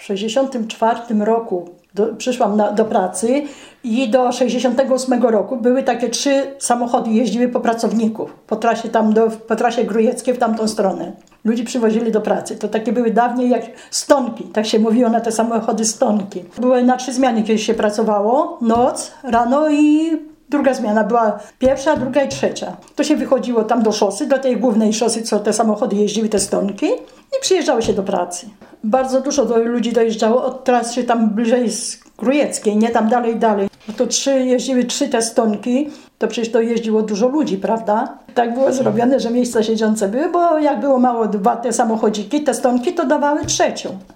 1964 roku przyszłam do pracy i do 1968 roku były takie 3 samochody, jeździły po pracowników, po trasie Grójeckiej w tamtą stronę. Ludzi przywozili do pracy. To takie były dawniej jak stonki, tak się mówiło na te samochody stonki. Były na 3 zmiany, kiedyś się pracowało, noc, rano i druga zmiana była pierwsza, druga i trzecia. To się wychodziło tam do szosy, do tej głównej szosy, co te samochody jeździły, te stonki i przyjeżdżały się do pracy. Bardzo dużo ludzi dojeżdżało od trasy tam bliżej z Grójeckiej, nie tam dalej. No to jeździły 3 te stonki, to przecież to jeździło dużo ludzi, prawda? Tak było zrobione, że miejsca siedzące były, bo jak było mało 2 te samochodziki, te stonki, to dawały trzecią.